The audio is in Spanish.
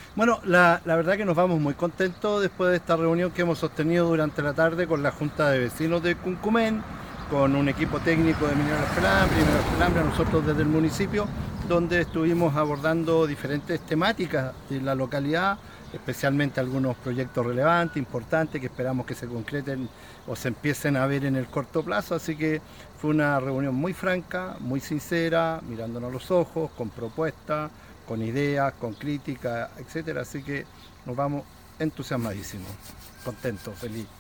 Bueno, la verdad que nos vamos muy contentos después de esta reunión que hemos sostenido durante la tarde con la Junta de Vecinos de Cuncumén, con un equipo técnico de Mineros Pelambres, nosotros desde el municipio, donde estuvimos abordando diferentes temáticas de la localidad, especialmente algunos proyectos relevantes, importantes, que esperamos que se concreten o se empiecen a ver en el corto plazo. Así que fue una reunión muy franca, muy sincera, mirándonos a los ojos, con propuestas, con ideas, con críticas, etcétera. Así que nos vamos entusiasmadísimos, contentos, felices.